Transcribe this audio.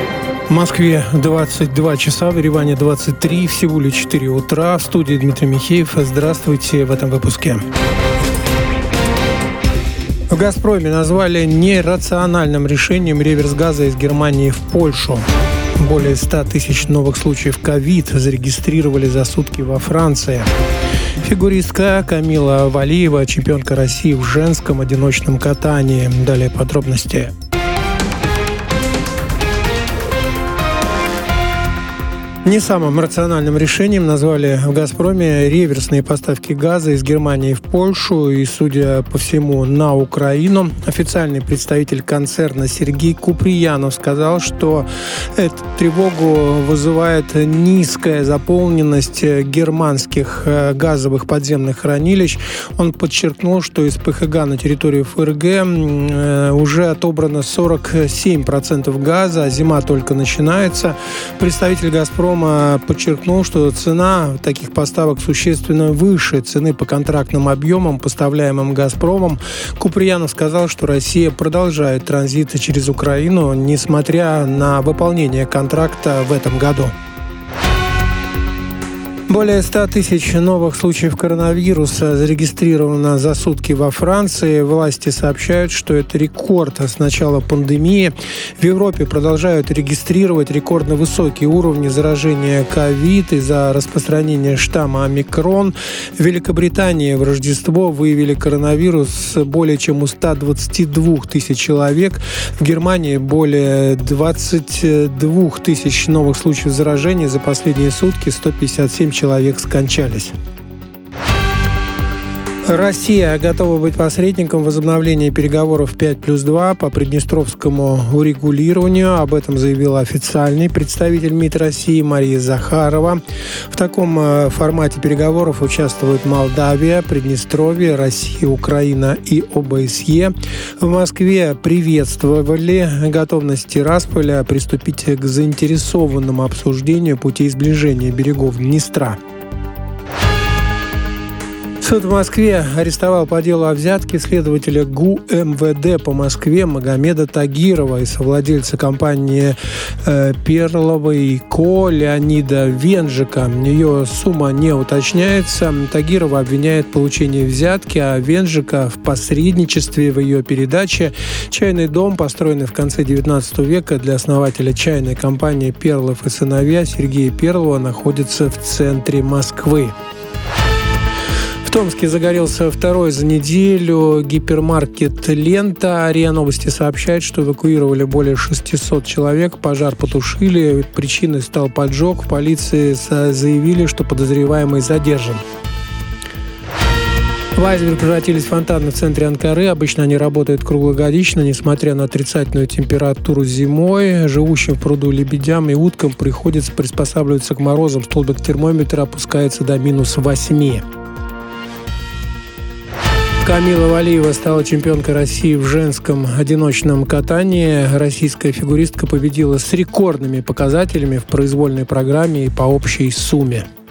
В Москве 22 часа, в Ереване 23, всего лишь 4 утра. В студии Дмитрий Михеев. Здравствуйте в этом выпуске. В «Газпроме» назвали нерациональным решением реверс газа из Германии в Польшу. Более 100 тысяч новых случаев ковид зарегистрировали за сутки во Франции. Фигуристка Камила Валиева, чемпионка России в женском одиночном катании. Далее подробности. Не самым рациональным решением назвали в «Газпроме» реверсные поставки газа из Германии в Польшу и, судя по всему, на Украину. Официальный представитель концерна Сергей Куприянов сказал, что эту тревогу вызывает низкая заполненность германских газовых подземных хранилищ. Он подчеркнул, что из ПХГ на территории ФРГ уже отобрано 47% газа, а зима только начинается. Представитель «Газпрома» подчеркнул, что цена таких поставок существенно выше цены по контрактным объемам, поставляемым «Газпромом». Куприянов сказал, что Россия продолжает транзит через Украину, несмотря на выполнение контракта в этом году. Более 100 тысяч новых случаев коронавируса зарегистрировано за сутки во Франции. Власти сообщают, что это рекорд с начала пандемии. В Европе продолжают регистрировать рекордно высокие уровни заражения ковид из-за распространения штамма омикрон. В Великобритании в Рождество выявили коронавирус более чем у 122 тысяч человек. В Германии более 22 тысяч новых случаев заражения за последние сутки, 157 человек скончались. Россия готова быть посредником в возобновлении переговоров 5+2 по приднестровскому урегулированию. Об этом заявила официальный представитель МИД России Мария Захарова. В таком формате переговоров участвуют Молдавия, Приднестровье, Россия, Украина и ОБСЕ. В Москве приветствовали готовность Тирасполя приступить к заинтересованному обсуждению путей сближения берегов Днестра. Суд в Москве арестовал по делу о взятке следователя ГУ МВД по Москве Магомеда Тагирова и совладельца компании «Перлова и Ко» Леонида Венжика. Ее сумма не уточняется. Тагирова обвиняет в получении взятки, а Венжика в посредничестве в ее передаче. Чайный дом, построенный в конце XIX века для основателя чайной компании «Перлов и сыновья» Сергея Перлова, находится в центре Москвы. В Томске загорелся второй за неделю гипермаркет «Лента». РИА Новости сообщает, что эвакуировали более 600 человек, пожар потушили, причиной стал поджог. В полиции заявили, что подозреваемый задержан. В айсберг превратились фонтаны в центре Анкары. Обычно они работают круглогодично, несмотря на отрицательную температуру зимой. Живущим в пруду лебедям и уткам приходится приспосабливаться к морозам. Столбик термометра опускается до -8. Камила Валиева стала чемпионкой России в женском одиночном катании. Российская фигуристка победила с рекордными показателями в произвольной программе и по общей сумме.